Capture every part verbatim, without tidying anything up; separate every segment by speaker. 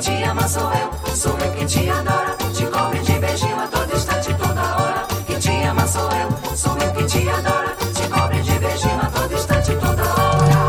Speaker 1: te ama sou eu, sou eu quem te adora, te cobre de beijinho a todo instante, toda hora. Quem te ama sou eu, sou eu quem te adora, te cobre de beijinho a todo instante, toda hora.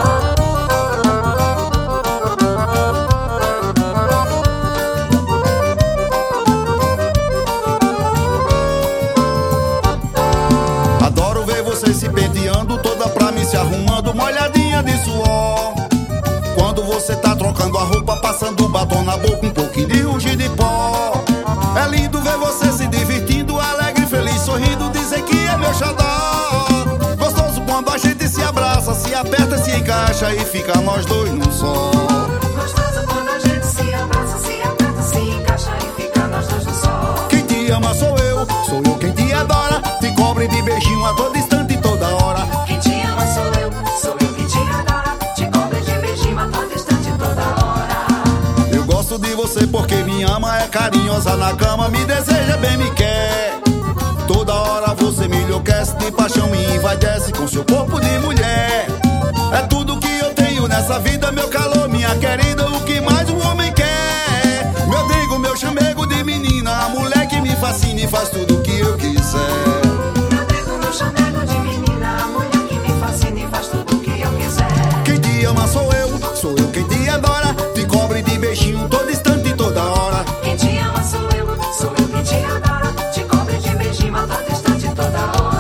Speaker 2: Adoro ver você se penteando, toda pra mim se arrumando, molhadinha de suor. Quando você tá trocando a roupa, passando um batom na boca, um pouquinho de ruge de pó. É lindo ver você se divertindo, alegre, feliz, sorrindo, dizer que é meu xodó. Gostoso quando a gente se abraça, se aperta, se encaixa e fica nós dois num só.
Speaker 1: Gostoso quando a gente se abraça, se aperta, se encaixa e fica nós dois num só.
Speaker 2: Quem te ama sou eu, sou eu quem te adora, te cobre de beijinho a todo instante e toda hora.
Speaker 1: Quem te ama sou eu, sou eu quem te adora, te cobre de beijinho a todo instante, toda hora.
Speaker 2: Eu gosto de você porque me ama, é carinhosa na cama, me deseja bem, me quer. Toda hora você me enlouquece, de paixão me invadece com seu corpo de mulher. É tudo que eu tenho nessa vida, meu calor, minha querida, o que mais um homem quer. Meu dengo, meu chamego de menina, a mulher que me fascina e faz tudo o que eu quiser.
Speaker 1: Meu dengo, meu chamego de menina, a mulher que me fascina e faz tudo o que eu quiser.
Speaker 2: Quem te ama sou eu, sou eu quem te adora, te cobre de beijinho todo instante e toda hora.
Speaker 1: Quem te ama sou eu, sou eu quem te adora, te cobre de beijinho a todo instante, toda hora.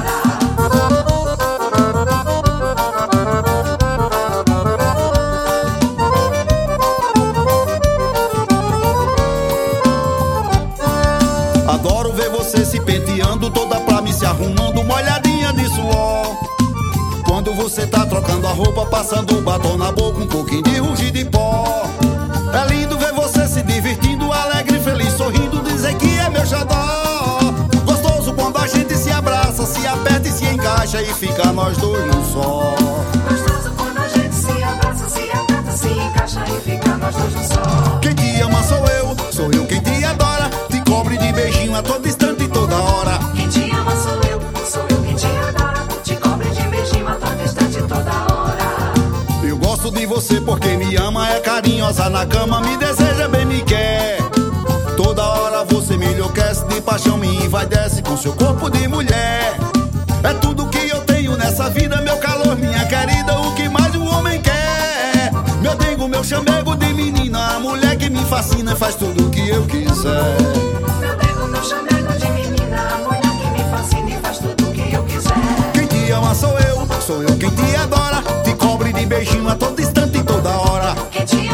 Speaker 2: Adoro ver você se penteando, toda pra mim se arrumando, molhadinha de suor. Quando você tá trocando a roupa, passando um batom na boca, um pouquinho de ruge de pó. É lindo ver você se divertindo, alegre, feliz, sorrindo, dizer que é meu xodó. Gostoso quando a gente se abraça, se aperta e se encaixa e fica nós dois num só.
Speaker 1: Gostoso quando a gente se abraça, se aperta, se encaixa e fica nós dois num só.
Speaker 2: Quem te ama sou eu, sou eu quem te adora, te cobre de beijinho a todo instante e toda hora.
Speaker 1: Quem te ama sou eu, sou eu quem te adora, te cobre de beijinho a todo instante, toda hora.
Speaker 2: Eu gosto de você porque me ama, é carinhosa na cama, me deseja bem, me quer. Toda hora você me enlouquece, de paixão me invadece com seu corpo de mulher. É tudo que eu tenho nessa vida, meu calor, minha querida, o que mais um homem quer. Meu dengo, meu chamego de menina, a mulher que me fascina e faz tudo o que eu quiser.
Speaker 1: Meu dengo, meu chamego de menina, a mulher que me fascina e faz tudo o que eu quiser.
Speaker 2: Quem te ama sou eu, sou eu quem te adora, te cobre de beijinho a todo instante e toda hora.
Speaker 1: Quem te